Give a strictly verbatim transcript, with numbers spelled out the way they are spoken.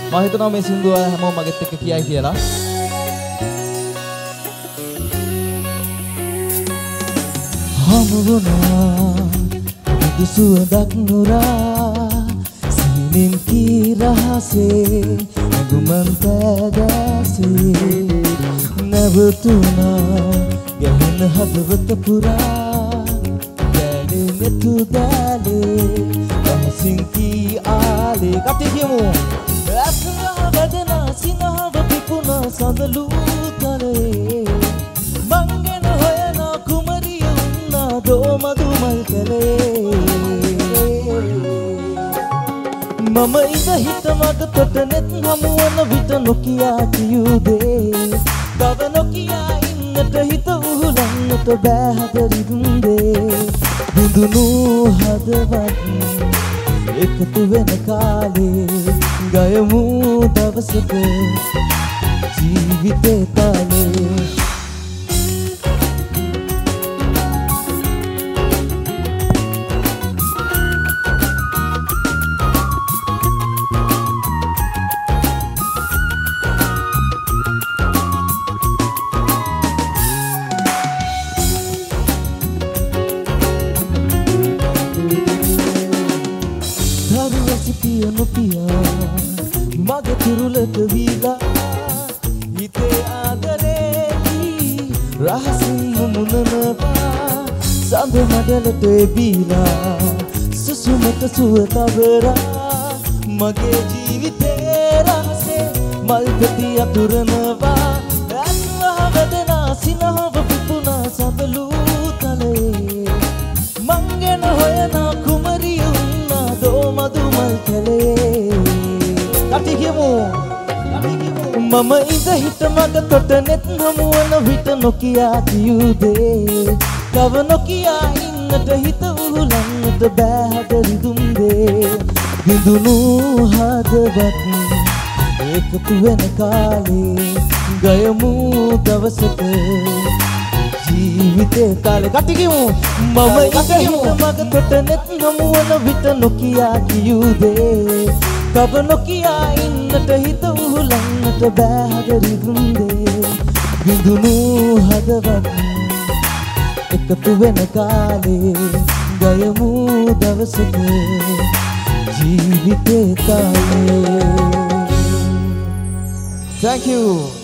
මම හිතනවා මේ සින්දුව හැමෝම මගෙත් එක්ක කියයි කියලා. හමුවුණා දුසුවදක් නුරා සීනින් කී රහසේ ගුමන් පැදැසේ නැවතුණා ගැහෙන හදවත පුරා දැනෙන තුදැලේ රහසින් කී ආලේ කටේ කියමු ඇස්නහ වැදෙනා සිනහව පිපුණා සඳලු තලේ මංගෙන හොයන කුමරිය උන්නා දෝමදුමල් කලේ මම ඉඳ හිට මග තොට නෙත් හමුවන විට නොකියා කියුදේ තව නොකියා ඉන්නට හිත උහුලන්නට බෑ හදරිදුන්දේ විඳුණු හදවත් එකතු වෙන කාලේ ගයමු දවසක ජීවිතේ තාලේ පියනු පියා මගේ තුරුලට වීලා හිතේ ආදරේදී රහසින් මුමුණනවා සඳ මඩලට බීලා සුසුමට සුව තවරා මගේ ජීවිතේ රහසේ මල් පෙති අතුරනවා ඇස්වහ වැදෙනා සිනහව පිපුණා සඳලු තලේ මංගෙන හොයනා කුමරිය උන්නා දෝමදුමල් කලේ කටි කියමු මම ඉඳ හිට මග තොට නෙත් හමුවන විට නොකියා කියුදේ තව නොකියා ඉන්නට හිත උහුලන්නට බෑ හදරිදුන්දේ විඳුණු හදවත් එකතු වෙන කාලේ ගයමු දවසක ජීවිතේ කාලේ කටි කියමු මම ඉඳ හිට මග තොට නෙත් හමුවන විට නොකියා කියුදේ තව නොකියා ඉන්නට හිත උහුලන්නට බෑ හදරිදුන්දේ විඳුණු හදවත් එකතු වෙන කාලේ ගයමු දවසක ජීවිතේ තාලේ. Thank you.